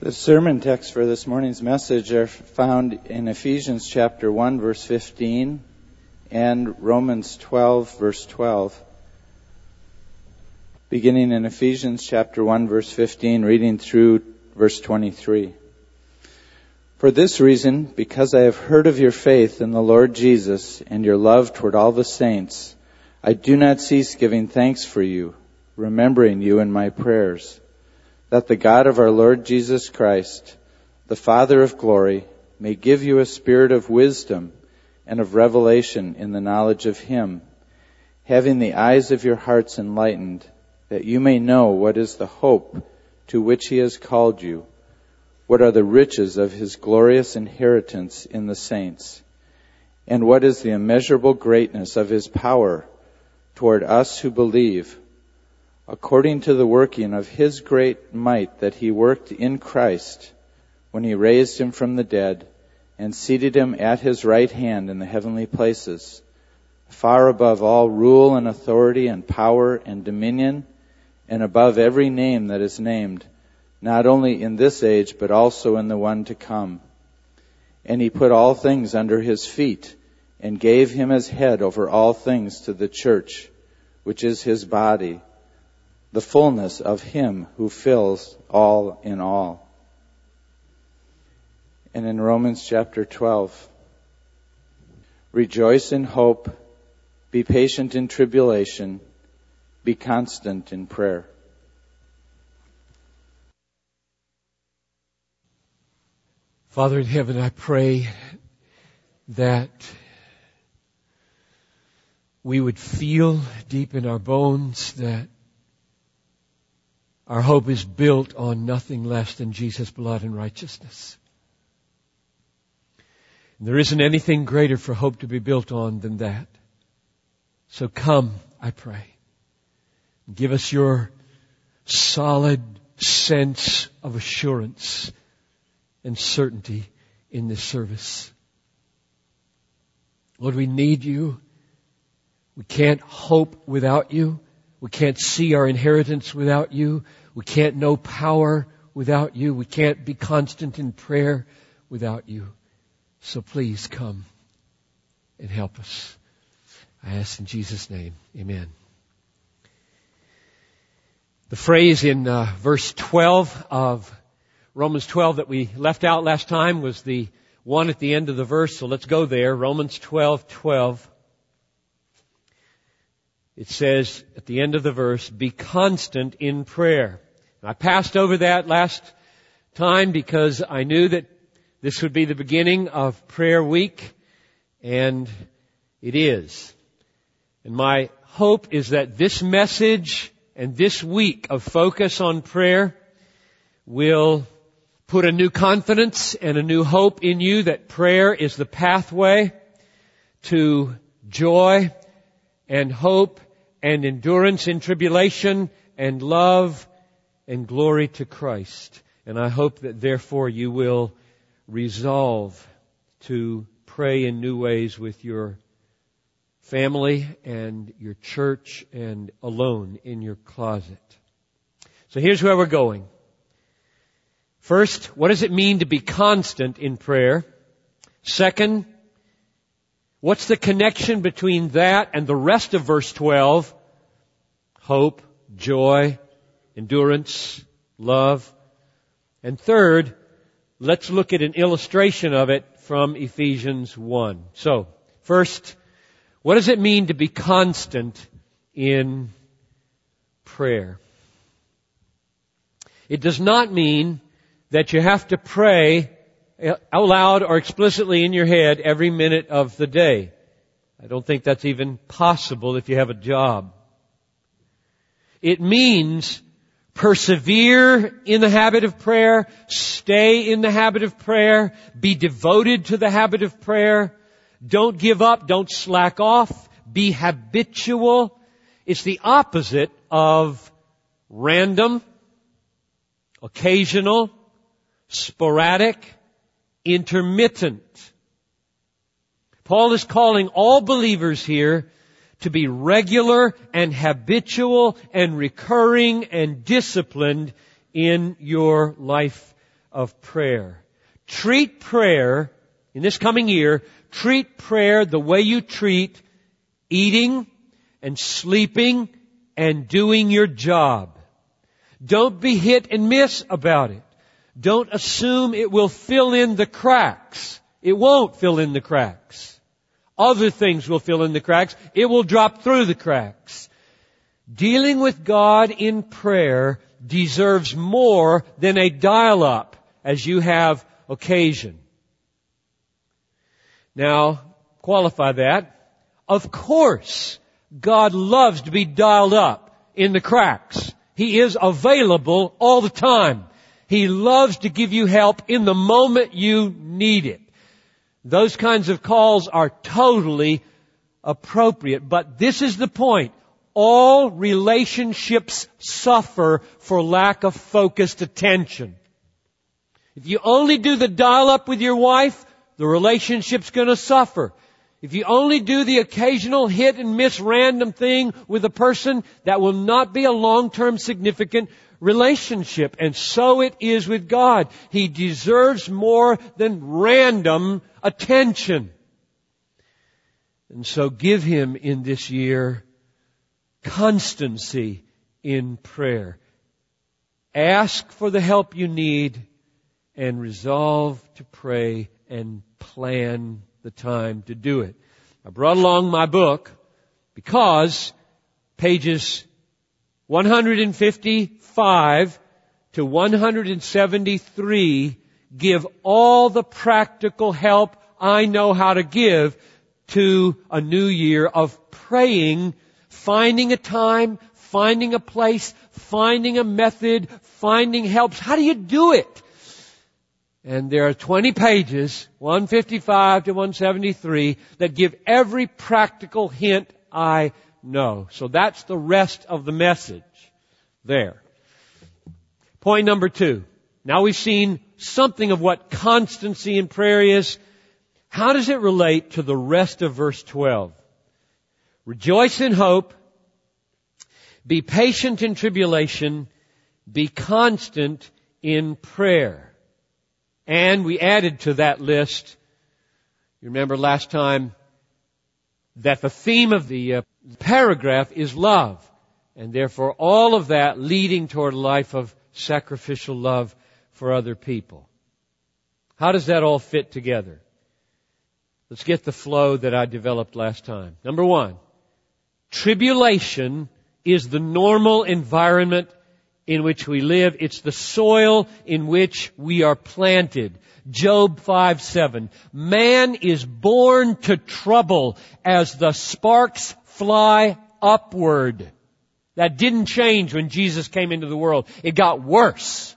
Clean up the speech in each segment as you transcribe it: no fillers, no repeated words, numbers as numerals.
The sermon text for this morning's message are found in Ephesians chapter 1, verse 15, and Romans 12, verse 12. Beginning in Ephesians chapter 1, verse 15, reading through verse 23. For this reason, because I have heard of your faith in the Lord Jesus and your love toward all the saints, I do not cease giving thanks for you, remembering you in my prayers, that the God of our Lord Jesus Christ, the Father of glory, may give you a spirit of wisdom and of revelation in the knowledge of Him, having the eyes of your hearts enlightened, that you may know what is the hope to which He has called you, what are the riches of His glorious inheritance in the saints, and what is the immeasurable greatness of His power toward us who believe, according to the working of His great might that He worked in Christ when He raised Him from the dead and seated Him at His right hand in the heavenly places, far above all rule and authority and power and dominion, and above every name that is named, not only in this age but also in the one to come. And He put all things under His feet and gave Him as head over all things to the church, which is His body, the fullness of Him who fills all in all. And in Romans chapter 12, rejoice in hope, be patient in tribulation, be constant in prayer. Father in heaven, I pray that we would feel deep in our bones that our hope is built on nothing less than Jesus' blood and righteousness. And there isn't anything greater for hope to be built on than that. So come, I pray. Give us your solid sense of assurance and certainty in this service. Lord, we need you. We can't hope without you. We can't see our inheritance without you. We can't know power without you. We can't be constant in prayer without you. So please come and help us. I ask in Jesus' name, amen. The phrase in verse 12 of Romans 12 that we left out last time was the one at the end of the verse, so let's go there. Romans 12:12. It says at the end of the verse, be constant in prayer. And I passed over that last time because I knew that this would be the beginning of prayer week, and it is. And my hope is that this message and this week of focus on prayer will put a new confidence and a new hope in you that prayer is the pathway to joy and hope and endurance in tribulation and love and glory to Christ. And I hope that therefore you will resolve to pray in new ways with your family and your church and alone in your closet. So here's where we're going. First, what does it mean to be constant in prayer? Second, what's the connection between that and the rest of verse 12? Hope, joy, endurance, love. And third, let's look at an illustration of it from Ephesians 1. So, first, what does it mean to be constant in prayer? It does not mean that you have to pray out loud or explicitly in your head every minute of the day. I don't think that's even possible if you have a job. It means persevere in the habit of prayer, stay in the habit of prayer, be devoted to the habit of prayer, don't give up, don't slack off, be habitual. It's the opposite of random, occasional, sporadic, intermittent. Paul is calling all believers here to be regular and habitual and recurring and disciplined in your life of prayer. Treat prayer, in this coming year, treat prayer the way you treat eating and sleeping and doing your job. Don't be hit and miss about it. Don't assume it will fill in the cracks. It won't fill in the cracks. Other things will fill in the cracks. It will drop through the cracks. Dealing with God in prayer deserves more than a dial-up as you have occasion. Now, qualify that. Of course, God loves to be dialed up in the cracks. He is available all the time. He loves to give you help in the moment you need it. Those kinds of calls are totally appropriate. But this is the point. All relationships suffer for lack of focused attention. If you only do the dial-up with your wife, the relationship's going to suffer. If you only do the occasional hit and miss random thing with a person, that will not be a long-term significant relationship. And so it is with God. He deserves more than random attention. And so give Him in this year constancy in prayer. Ask for the help you need and resolve to pray and plan the time to do it. I brought along my book because pages 155 to 173 give all the practical help I know how to give to a new year of praying, finding a time, finding a place, finding a method, finding helps. How do you do it? And there are 20 pages, 155 to 173, that give every practical hint I know. So that's the rest of the message there. Point number 2. Now we've seen something of what constancy in prayer is. How does it relate to the rest of verse 12? Rejoice in hope. Be patient in tribulation. Be constant in prayer. And we added to that list, you remember last time, that the theme of the paragraph is love. And therefore all of that leading toward a life of sacrificial love for other people. How does that all fit together? Let's get the flow that I developed last time. Number 1, tribulation is the normal environment in which we live. It's the soil in which we are planted. Job 5:7. Man is born to trouble as the sparks fly upward. That didn't change when Jesus came into the world. It got worse.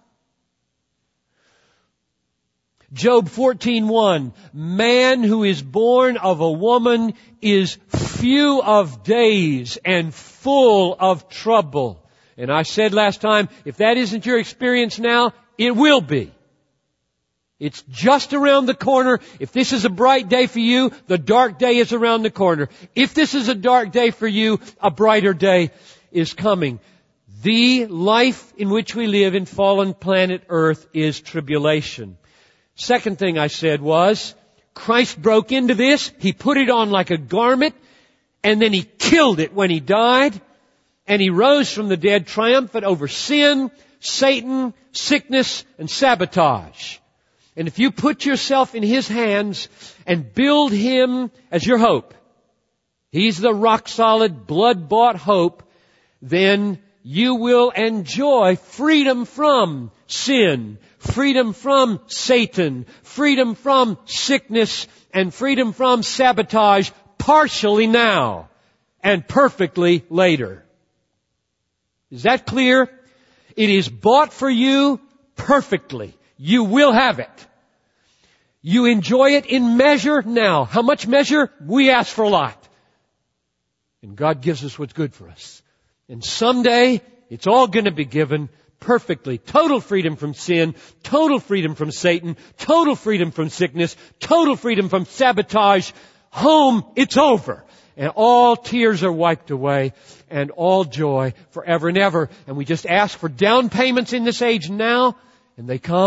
Job 14:1. Man who is born of a woman is few of days and full of trouble. And I said last time, if that isn't your experience now, it will be. It's just around the corner. If this is a bright day for you, the dark day is around the corner. If this is a dark day for you, a brighter day is coming. The life in which we live in fallen planet Earth is tribulation. Second thing I said was, Christ broke into this. He put it on like a garment, and then He killed it when He died. And He rose from the dead triumphant over sin, Satan, sickness, and sabotage. And if you put yourself in His hands and build Him as your hope, He's the rock-solid, blood-bought hope, then you will enjoy freedom from sin, freedom from Satan, freedom from sickness, and freedom from sabotage partially now and perfectly later. Is that clear? It is bought for you perfectly. You will have it. You enjoy it in measure now. How much measure? We ask for a lot. And God gives us what's good for us. And someday, it's all going to be given perfectly. Total freedom from sin, total freedom from Satan, total freedom from sickness, total freedom from sabotage. Home, it's over. And all tears are wiped away, and all joy forever and ever. And we just ask for down payments in this age now, and they come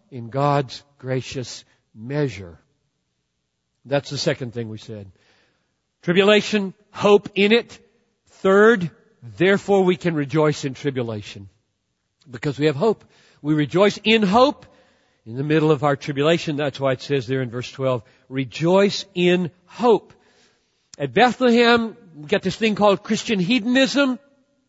in God's gracious measure. That's the second thing we said. Tribulation, hope in it. Third, therefore we can rejoice in tribulation. Because we have hope. We rejoice in hope in the middle of our tribulation. That's why it says there in verse 12, rejoice in hope. At Bethlehem, we got this thing called Christian hedonism.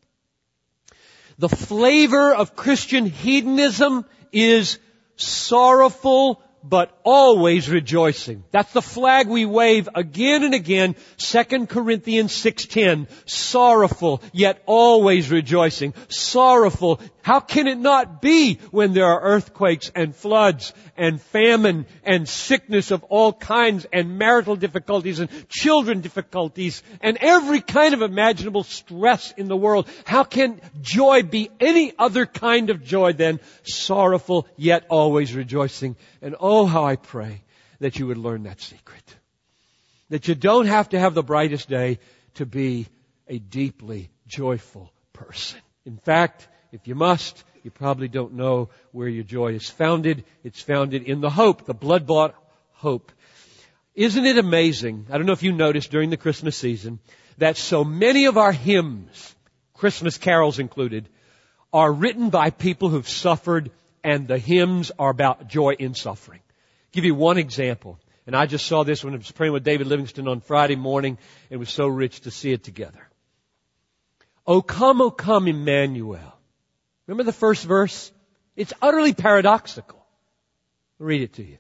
The flavor of Christian hedonism is sorrowful but always rejoicing. That's the flag we wave again and again. 2 Corinthians 6:10. Sorrowful, yet always rejoicing. Sorrowful. How can it not be when there are earthquakes and floods and famine and sickness of all kinds and marital difficulties and children difficulties and every kind of imaginable stress in the world? How can joy be any other kind of joy than sorrowful, yet always rejoicing? And oh, how I pray that you would learn that secret. That you don't have to have the brightest day to be a deeply joyful person. In fact, if you must, you probably don't know where your joy is founded. It's founded in the hope, the blood-bought hope. Isn't it amazing? I don't know if you noticed during the Christmas season that so many of our hymns, Christmas carols included, are written by people who've suffered, and the hymns are about joy in suffering. I'll give you one example. And I just saw this when I was praying with David Livingston on Friday morning. It was so rich to see it together. O come, Emmanuel. Remember the first verse? It's utterly paradoxical. I'll read it to you.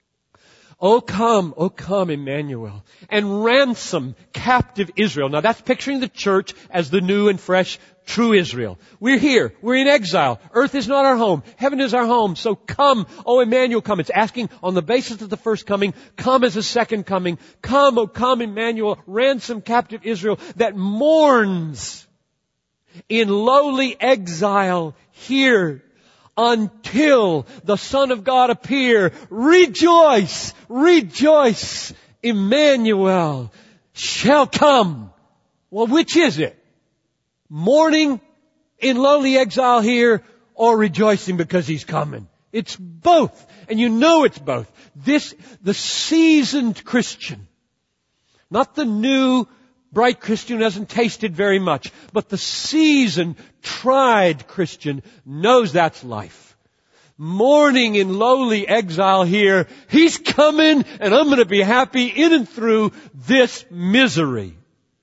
O come, Emmanuel, and ransom captive Israel. Now that's picturing the church as the new and fresh, true Israel. We're here. We're in exile. Earth is not our home. Heaven is our home. So come, O Emmanuel, come. It's asking on the basis of the first coming, come as a second coming. Come, O come, Emmanuel, ransom captive Israel that mourns in lowly exile here until the Son of God appear. Rejoice, rejoice, Emmanuel shall come. Well, which is it? Mourning in lowly exile here or rejoicing because He's coming? It's both. And you know it's both. The seasoned Christian, not the new bright Christian who hasn't tasted very much, but the seasoned, tried Christian knows that's life. Mourning in lowly exile here, He's coming and I'm going to be happy in and through this misery.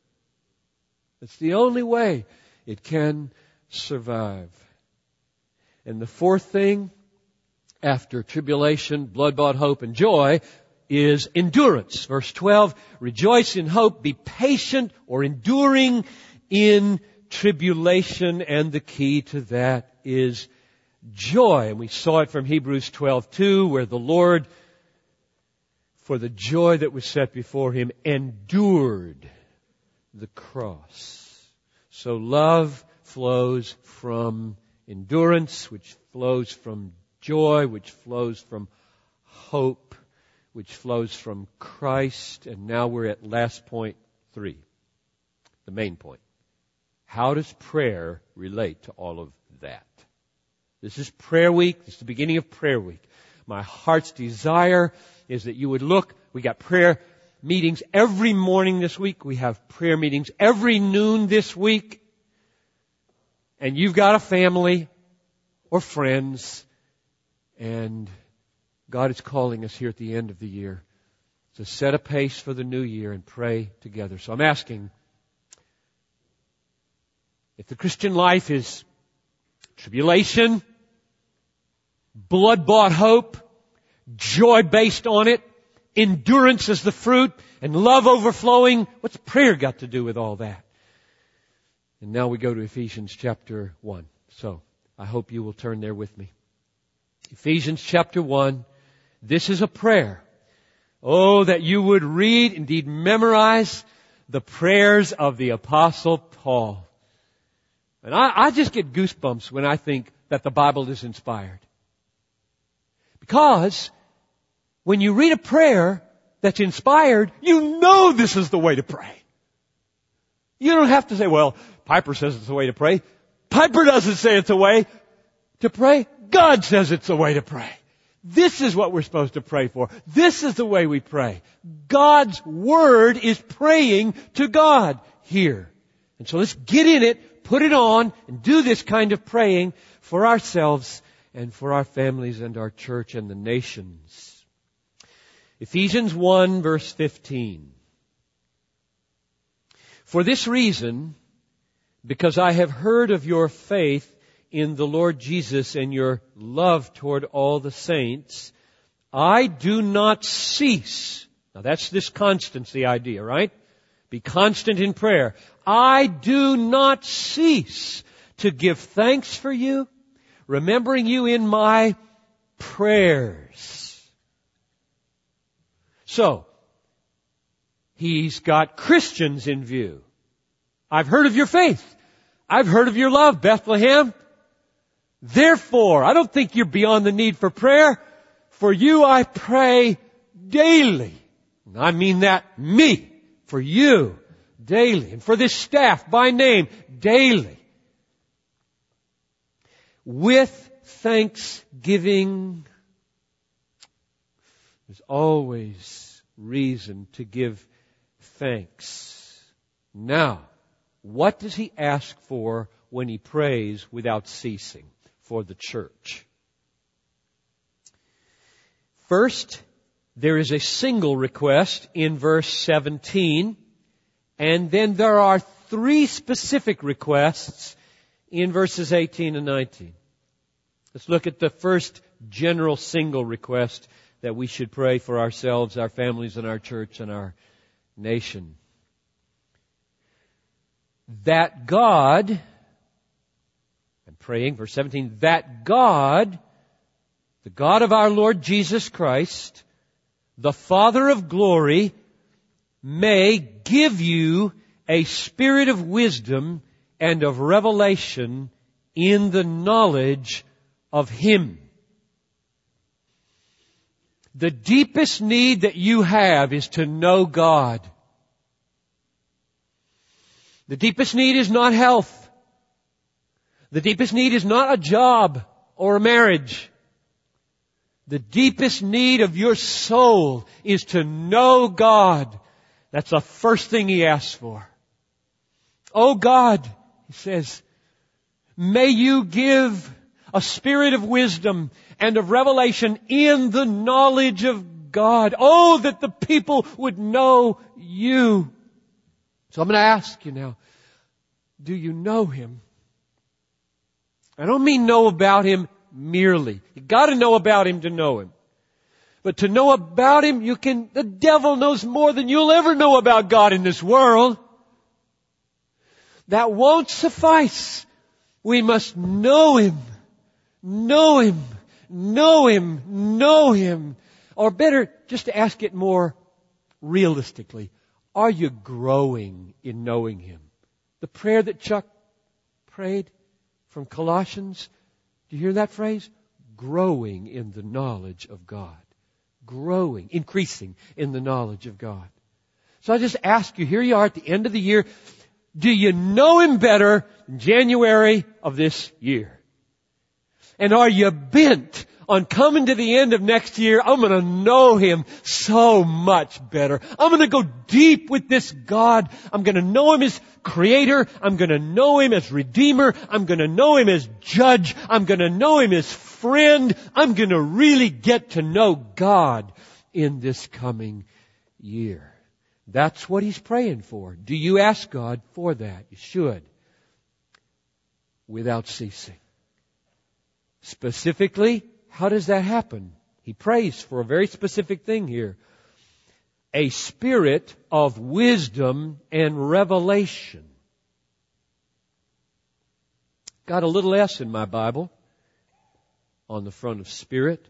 It's the only way it can survive. And the fourth thing, after tribulation, blood-bought hope, and joy, is endurance. Verse 12, rejoice in hope, be patient or enduring in tribulation, and the key to that is joy. And we saw it from Hebrews 12:2, where the Lord, for the joy that was set before Him, endured the cross. So love flows from endurance, which flows from joy, which flows from hope, which flows from Christ. And now we're at last point 3, the main point. How does prayer relate to all of that? This is prayer week. This is the beginning of prayer week. My heart's desire is that you would look. We got prayer meetings every morning this week. We have prayer meetings every noon this week. And you've got a family or friends, and God is calling us here at the end of the year to set a pace for the new year and pray together. So I'm asking, if the Christian life is tribulation, blood-bought hope, joy based on it, endurance as the fruit, and love overflowing, what's prayer got to do with all that? And now we go to Ephesians chapter 1. So I hope you will turn there with me. Ephesians chapter 1. This is a prayer. Oh, that you would read, indeed memorize, the prayers of the Apostle Paul. And I just get goosebumps when I think that the Bible is inspired. Because when you read a prayer that's inspired, you know this is the way to pray. You don't have to say, well, Piper says it's the way to pray. Piper doesn't say it's the way to pray. God says it's the way to pray. This is what we're supposed to pray for. This is the way we pray. God's Word is praying to God here. And so let's get in it, put it on, and do this kind of praying for ourselves and for our families and our church and the nations. Ephesians 1 verse 15. For this reason, because I have heard of your faith in the Lord Jesus and your love toward all the saints, I do not cease. Now that's this constancy idea, right? Be constant in prayer. I do not cease to give thanks for you, remembering you in my prayers. So, he's got Christians in view. I've heard of your faith. I've heard of your love, Bethlehem. Therefore, I don't think you're beyond the need for prayer. For you I pray daily. And I mean that, me. For you, daily. And for this staff, by name, daily. With thanksgiving. There's always reason to give thanks. Now, what does he ask for when he prays without ceasing for the church? First, there is a single request in verse 17, and then there are 3 specific requests in verses 18 and 19. Let's look at the first general single request that we should pray for ourselves, our families, and our church, and our nation. That God, I'm praying, verse 17, that God, the God of our Lord Jesus Christ, the Father of glory, may give you a spirit of wisdom and of revelation in the knowledge of Him. The deepest need that you have is to know God. The deepest need is not health. The deepest need is not a job or a marriage. The deepest need of your soul is to know God. That's the first thing he asks for. Oh God, he says, may you give a spirit of wisdom and of revelation in the knowledge of God. Oh, that the people would know you. So I'm going to ask you now, do you know Him? I don't mean know about Him merely. You got to know about Him to know Him. But to know about Him, the devil knows more than you'll ever know about God in this world. That won't suffice. We must know Him. Know Him. Know Him. Know Him. Or better, just to ask it more realistically, are you growing in knowing Him? The prayer that Chuck prayed from Colossians, do you hear that phrase? Growing in the knowledge of God. Growing, increasing in the knowledge of God. So I just ask you, here you are at the end of the year, do you know Him better in January of this year? And are you bent on coming to the end of next year? I'm going to know Him so much better. I'm going to go deep with this God. I'm going to know Him as Creator. I'm going to know Him as Redeemer. I'm going to know Him as Judge. I'm going to know Him as Friend. I'm going to really get to know God in this coming year. That's what he's praying for. Do you ask God for that? You should. Without ceasing. Specifically, how does that happen? He prays for a very specific thing here. A spirit of wisdom and revelation. Got a little S in my Bible on the front of spirit.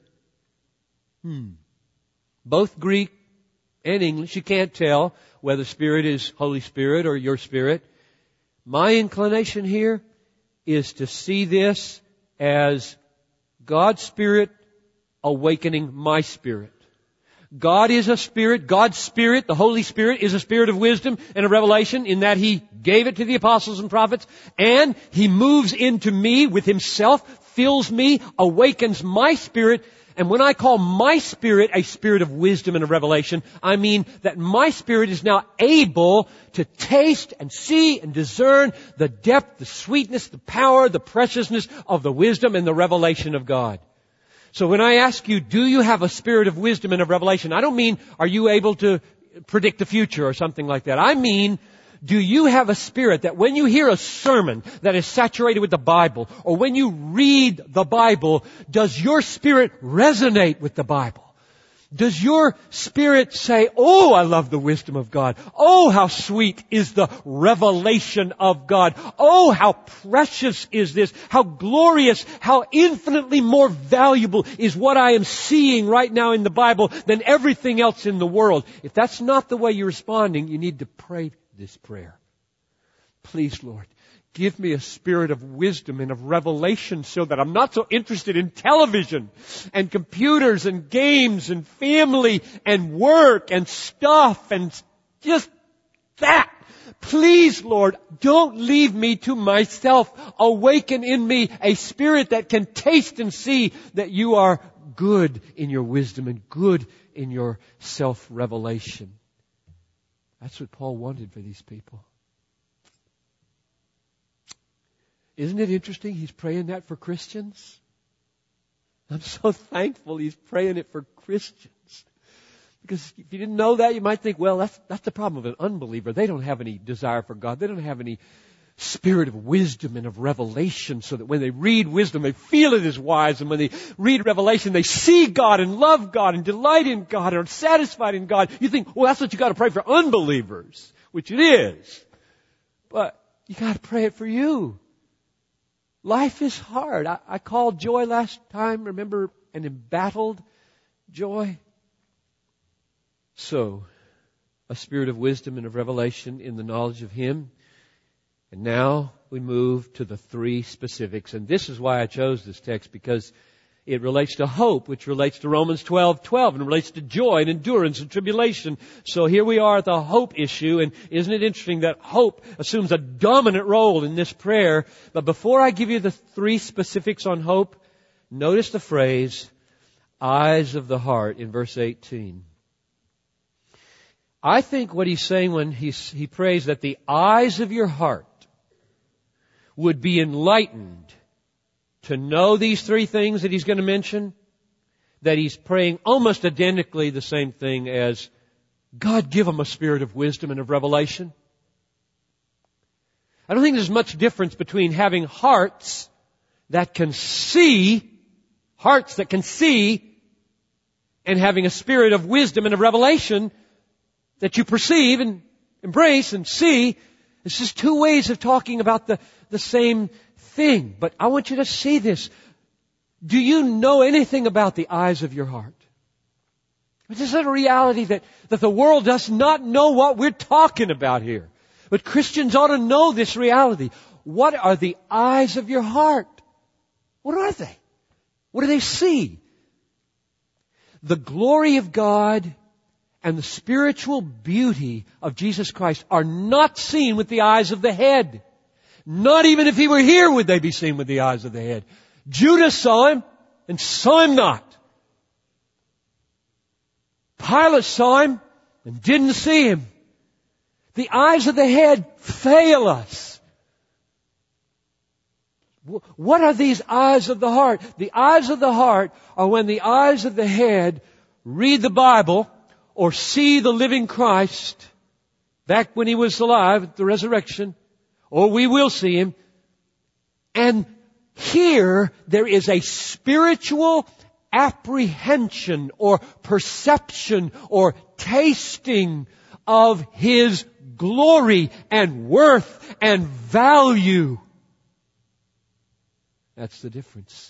Both Greek and English. You can't tell whether Spirit is Holy Spirit or your Spirit. My inclination here is to see this as God's Spirit awakening my spirit. God is a Spirit. God's Spirit, the Holy Spirit, is a Spirit of wisdom and of revelation in that He gave it to the apostles and prophets, and He moves into me with Himself fills me, awakens my spirit. And when I call my spirit a spirit of wisdom and of revelation, I mean that my spirit is now able to taste and see and discern the depth, the sweetness, the power, the preciousness of the wisdom and the revelation of God. So when I ask you, do you have a spirit of wisdom and of revelation? I don't mean, are you able to predict the future or something like that. I mean, do you have a spirit that when you hear a sermon that is saturated with the Bible, or when you read the Bible, does your spirit resonate with the Bible? Does your spirit say, oh, I love the wisdom of God. Oh, how sweet is the revelation of God. Oh, how precious is this. How glorious, how infinitely more valuable is what I am seeing right now in the Bible than everything else in the world. If that's not the way you're responding, you need to pray this prayer. Please, Lord, give me a spirit of wisdom and of revelation so that I'm not so interested in television and computers and games and family and work and stuff and just that. Please, Lord, don't leave me to myself. Awaken in me a spirit that can taste and see that you are good in your wisdom and good in your self-revelation. That's what Paul wanted for these people. Isn't it interesting? He's praying that for Christians. I'm so thankful he's praying it for Christians. Because if you didn't know that, you might think, well, that's the problem with an unbeliever. They don't have any desire for God. They don't have any spirit of wisdom and of revelation, so that when they read wisdom, they feel it is wise. And when they read revelation, they see God and love God and delight in God and are satisfied in God. You think, well, that's what you got to pray for unbelievers, which it is. But you got to pray it for you. Life is hard. I called joy last time, remember, an embattled joy. So, a spirit of wisdom and of revelation in the knowledge of Him. And now we move to the three specifics. And this is why I chose this text, because it relates to hope, which relates to Romans 12:12, and relates to joy and endurance and tribulation. So here we are at the hope issue, and isn't it interesting that hope assumes a dominant role in this prayer? But before I give you the three specifics on hope, notice the phrase, eyes of the heart, in verse 18. I think what he's saying when he prays that the eyes of your heart would be enlightened to know these three things that he's going to mention, that he's praying almost identically the same thing as, God, give them a spirit of wisdom and of revelation. I don't think there's much difference between having hearts that can see, and having a spirit of wisdom and of revelation that you perceive and embrace and see. It's just two ways of talking about the same thing. But I want you to see this. Do you know anything about the eyes of your heart? This is a reality that the world does not know what we're talking about here. But Christians ought to know this reality. What are the eyes of your heart? What are they? What do they see? The glory of God and the spiritual beauty of Jesus Christ are not seen with the eyes of the head. Not even if He were here would they be seen with the eyes of the head. Judas saw Him and saw Him not. Pilate saw Him and didn't see Him. The eyes of the head fail us. What are these eyes of the heart? The eyes of the heart are when the eyes of the head read the Bible or see the living Christ back when He was alive at the resurrection, or we will see Him. And here there is a spiritual apprehension or perception or tasting of His glory and worth and value. That's the difference.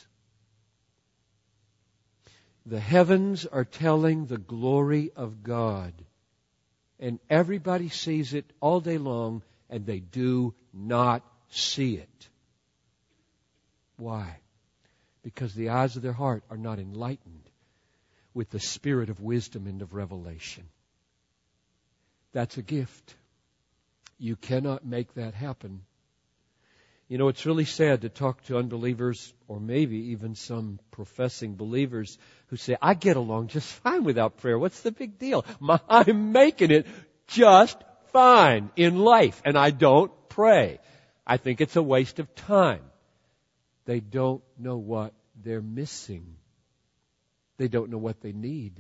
The heavens are telling the glory of God. And everybody sees it all day long, and they do not see it. Why? Because the eyes of their heart are not enlightened with the spirit of wisdom and of revelation. That's a gift. You cannot make that happen. You know, it's really sad to talk to unbelievers, or maybe even some professing believers who say, I get along just fine without prayer. What's the big deal? I'm making it just fine in life, and I don't pray. I think it's a waste of time. They don't know what they're missing. They don't know what they need.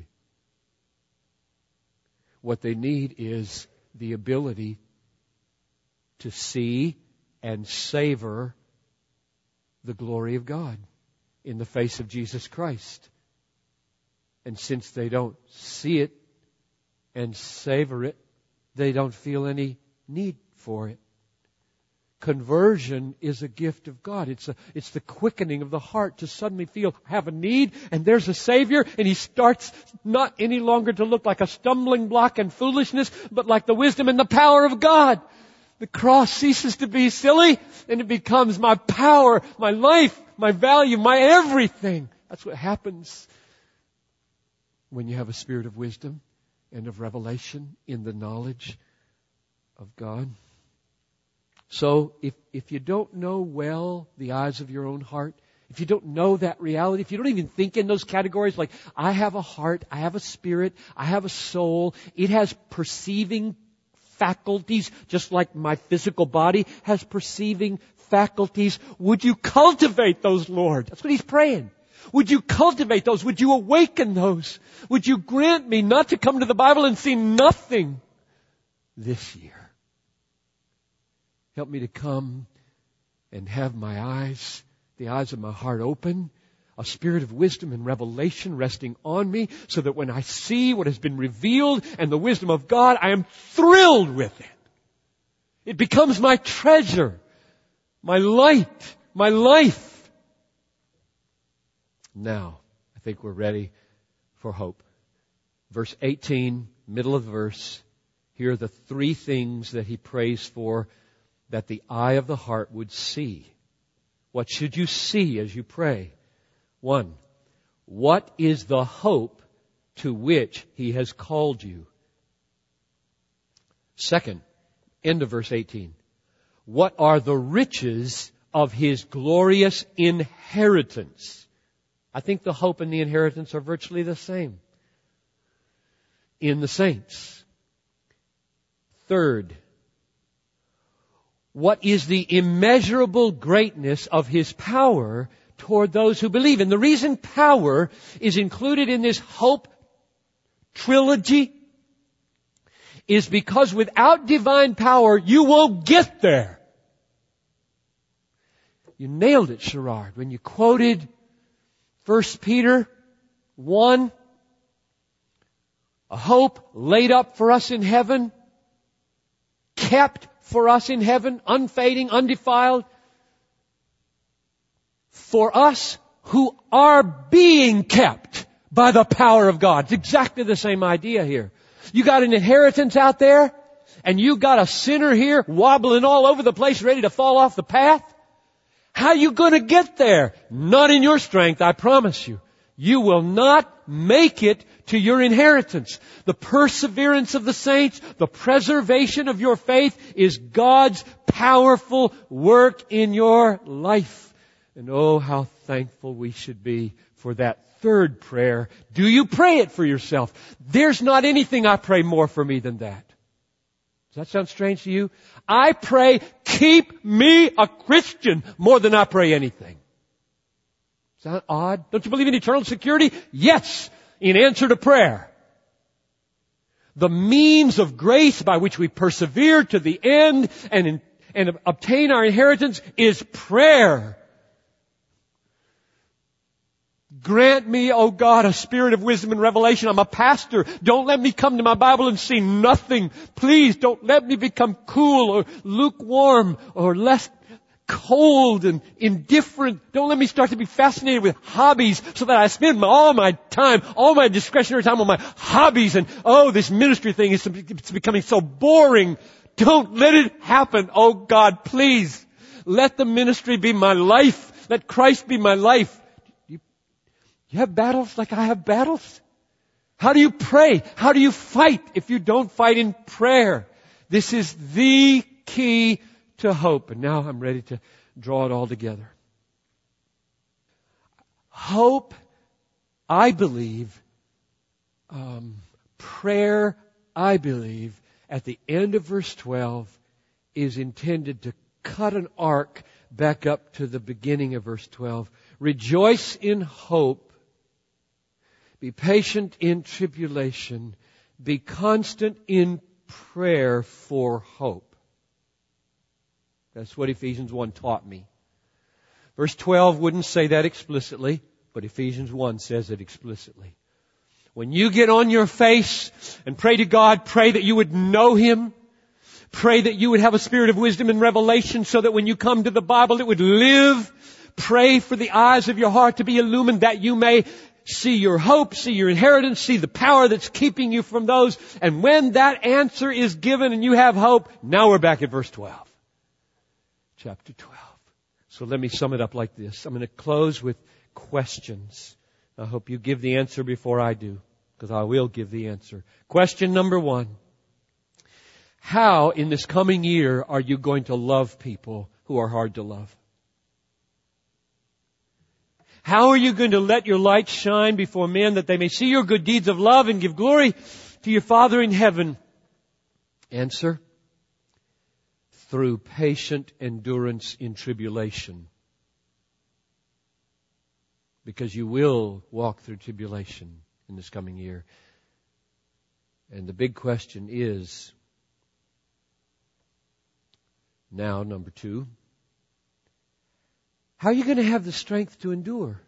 What they need is the ability to see and savor the glory of God in the face of Jesus Christ. And since they don't see it and savor it, they don't feel any need for it. Conversion is a gift of God. It's the quickening of the heart to suddenly feel, I have a need, and there's a Savior, and He starts not any longer to look like a stumbling block and foolishness, but like the wisdom and the power of God. The cross ceases to be silly, and it becomes my power, my life, my value, my everything. That's what happens when you have a spirit of wisdom and of revelation in the knowledge of God. So if you don't know well the eyes of your own heart, if you don't know that reality, if you don't even think in those categories like, I have a heart, I have a spirit, I have a soul, it has perceiving faculties, just like my physical body has perceiving faculties. Would you cultivate those, Lord? That's what he's praying. Would you cultivate those? Would you awaken those? Would you grant me not to come to the Bible and see nothing this year? Help me to come and have my eyes, the eyes of my heart open, a spirit of wisdom and revelation resting on me, so that when I see what has been revealed and the wisdom of God, I am thrilled with it. It becomes my treasure, my light, my life. Now, I think we're ready for hope. Verse 18, middle of the verse. Here are the three things that he prays for that the eye of the heart would see. What should you see as you pray? 1, what is the hope to which He has called you? 2, end of verse 18. What are the riches of His glorious inheritance? I think the hope and the inheritance are virtually the same in the saints. 3, what is the immeasurable greatness of His power toward those who believe? And the reason power is included in this hope trilogy is because without divine power, you won't get there. You nailed it, Sherrard, when you quoted 1 Peter 1, a hope laid up for us in heaven, kept for us in heaven, unfading, undefiled, for us who are being kept by the power of God. It's exactly the same idea here. You got an inheritance out there, and you got a sinner here wobbling all over the place, ready to fall off the path. How are you going to get there? Not in your strength, I promise you. You will not make it to your inheritance. The perseverance of the saints, the preservation of your faith is God's powerful work in your life. And oh, how thankful we should be for that third prayer. Do you pray it for yourself? There's not anything I pray more for me than that. Does that sound strange to you? I pray, keep me a Christian more than I pray anything. Is that odd? Don't you believe in eternal security? Yes, in answer to prayer. The means of grace by which we persevere to the end and obtain our inheritance is prayer. Grant me, O God, a spirit of wisdom and revelation. I'm a pastor. Don't let me come to my Bible and see nothing. Please don't let me become cool or lukewarm or less cold and indifferent. Don't let me start to be fascinated with hobbies so that I spend all my time, all my discretionary time on my hobbies, and this ministry thing is becoming so boring. Don't let it happen. Oh God, please. Let the ministry be my life. Let Christ be my life. You have battles like I have battles? How do you pray? How do you fight if you don't fight in prayer? This is the key to hope. And now I'm ready to draw it all together. Hope, I believe, prayer, I believe, at the end of verse 12 is intended to cut an arc back up to the beginning of verse 12. Rejoice in hope. Be patient in tribulation. Be constant in prayer for hope. That's what Ephesians 1 taught me. Verse 12 wouldn't say that explicitly, but Ephesians 1 says it explicitly. When you get on your face and pray to God, pray that you would know Him. Pray that you would have a spirit of wisdom and revelation so that when you come to the Bible it would live. Pray for the eyes of your heart to be illumined that you may see your hope, see your inheritance, see the power that's keeping you from those. And when that answer is given and you have hope, now we're back at verse 12. Chapter 12. So let me sum it up like this. I'm going to close with questions. I hope you give the answer before I do, because I will give the answer. Question number 1. How in this coming year are you going to love people who are hard to love? How are you going to let your light shine before men that they may see your good deeds of love and give glory to your Father in heaven? Answer: through patient endurance in tribulation. Because you will walk through tribulation in this coming year. And the big question is, now, number 2, how are you going to have the strength to endure?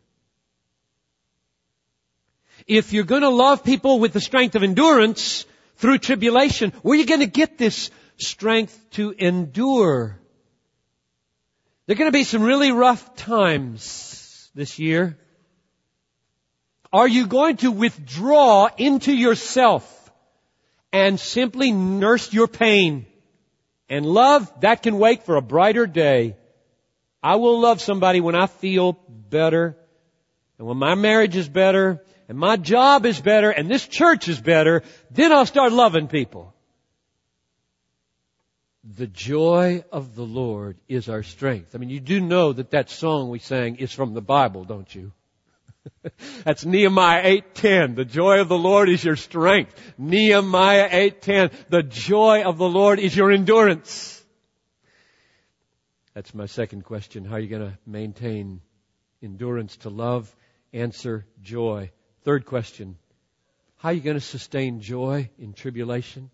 If you're going to love people with the strength of endurance through tribulation, where are you going to get this strength to endure? There are going to be some really rough times this year. Are you going to withdraw into yourself and simply nurse your pain? And love, that can wait for a brighter day. I will love somebody when I feel better, and when my marriage is better, and my job is better, and this church is better. Then I'll start loving people. The joy of the Lord is our strength. I mean, you do know that song we sang is from the Bible, don't you? That's Nehemiah 8:10. The joy of the Lord is your strength. Nehemiah 8:10. The joy of the Lord is your endurance. That's my second question. How are you going to maintain endurance to love? Answer: joy. Third question. How are you going to sustain joy in tribulation?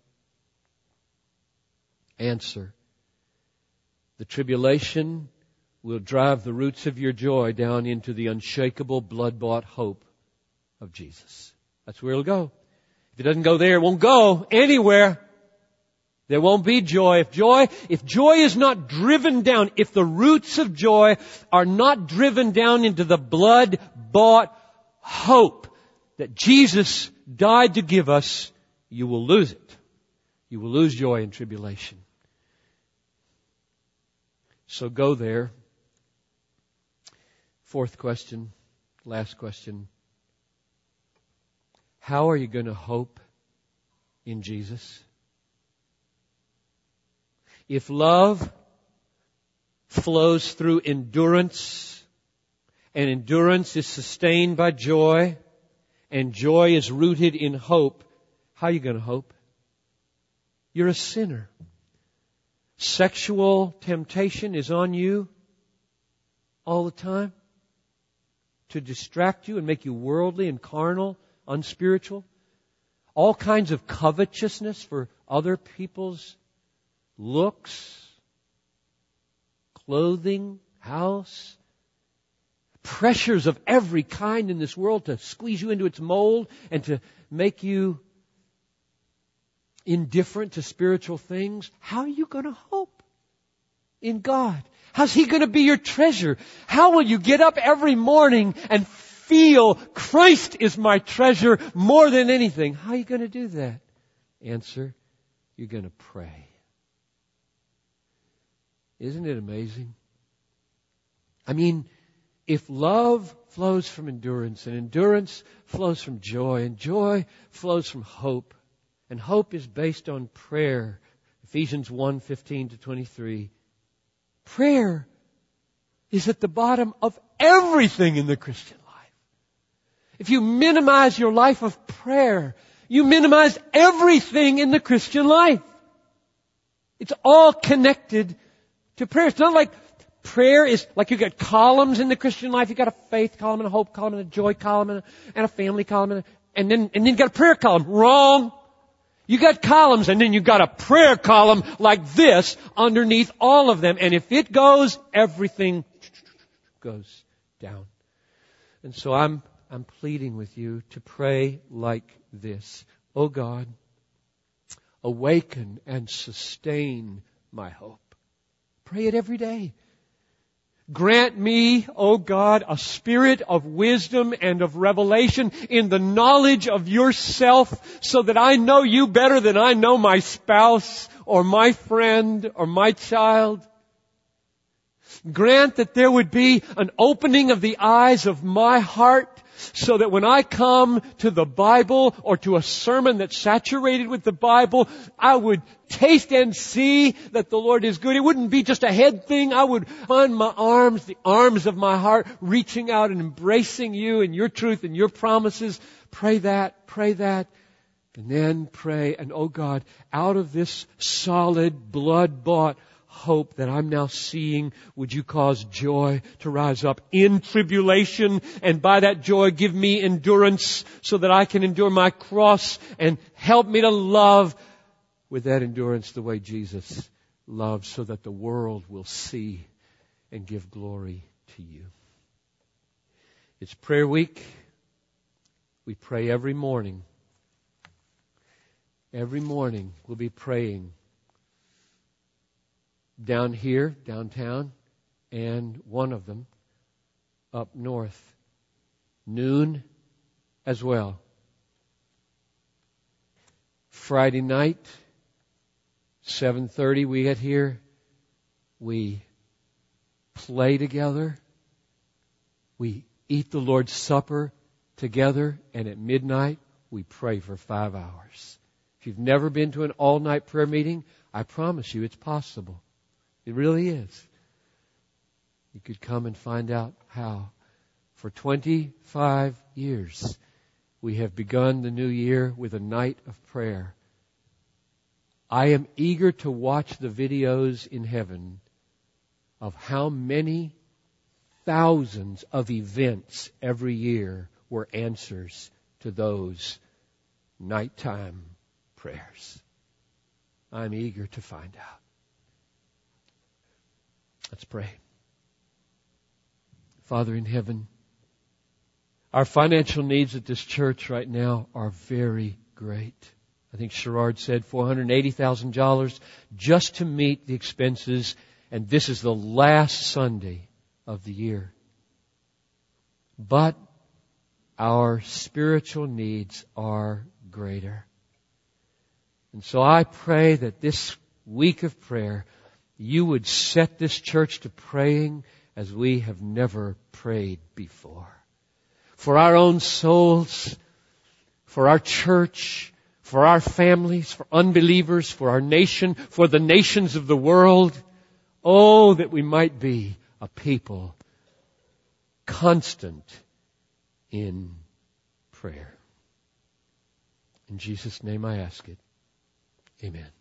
Answer: the tribulation will drive the roots of your joy down into the unshakable, blood-bought hope of Jesus. That's where it'll go. If it doesn't go there, it won't go anywhere. There won't be joy. If joy is not driven down, if the roots of joy are not driven down into the blood-bought hope that Jesus died to give us, you will lose it. You will lose joy in tribulation. So go there. Fourth question, last question. How are you going to hope in Jesus? If love flows through endurance, and endurance is sustained by joy, and joy is rooted in hope, how are you going to hope? You're a sinner. Sexual temptation is on you all the time to distract you and make you worldly and carnal, unspiritual. All kinds of covetousness for other people's looks, clothing, house. Pressures of every kind in this world to squeeze you into its mold and to make you indifferent to spiritual things. How are you going to hope in God? How's He going to be your treasure? How will you get up every morning and feel Christ is my treasure more than anything? How are you going to do that? Answer: you're going to pray. Isn't it amazing? I mean, if love flows from endurance, and endurance flows from joy, and joy flows from hope, and hope is based on prayer, Ephesians 1:15-23, prayer is at the bottom of everything in the Christian life. If you minimize your life of prayer, you minimize everything in the Christian life. It's all connected to prayer. It's not like prayer is like you got columns in the Christian life. You got a faith column and a hope column and a joy column and a family column and then you got a prayer column. Wrong. You got columns and then you got a prayer column like this underneath all of them. And if it goes, everything goes down. And so I'm pleading with you to pray like this. Oh God, awaken and sustain my hope. Pray it every day. Grant me, O God, a spirit of wisdom and of revelation in the knowledge of yourself so that I know you better than I know my spouse or my friend or my child. Grant that there would be an opening of the eyes of my heart so that when I come to the Bible or to a sermon that's saturated with the Bible, I would taste and see that the Lord is good. It wouldn't be just a head thing. I would find my arms, the arms of my heart, reaching out and embracing you and your truth and your promises. Pray that, and then pray. And oh God, out of this solid, blood-bought hope that I'm now seeing, would you cause joy to rise up in tribulation, and by that joy give me endurance so that I can endure my cross, and help me to love with that endurance the way Jesus loved, so that the world will see and give glory to you. It's prayer week. We pray every morning. Every morning we'll be praying down here, downtown, and one of them up north. Noon as well. Friday night, 7:30 we get here. We play together. We eat the Lord's Supper together. And at midnight, we pray for 5 hours. If you've never been to an all-night prayer meeting, I promise you it's possible. It really is. You could come and find out how. For 25 years, we have begun the new year with a night of prayer. I am eager to watch the videos in heaven of how many thousands of events every year were answers to those nighttime prayers. I'm eager to find out. Let's pray. Father in heaven, our financial needs at this church right now are very great. I think Sherrard said $480,000 just to meet the expenses, and this is the last Sunday of the year. But our spiritual needs are greater. And so I pray that this week of prayer, you would set this church to praying as we have never prayed before. For our own souls, for our church, for our families, for unbelievers, for our nation, for the nations of the world. Oh, that we might be a people constant in prayer. In Jesus' name I ask it. Amen.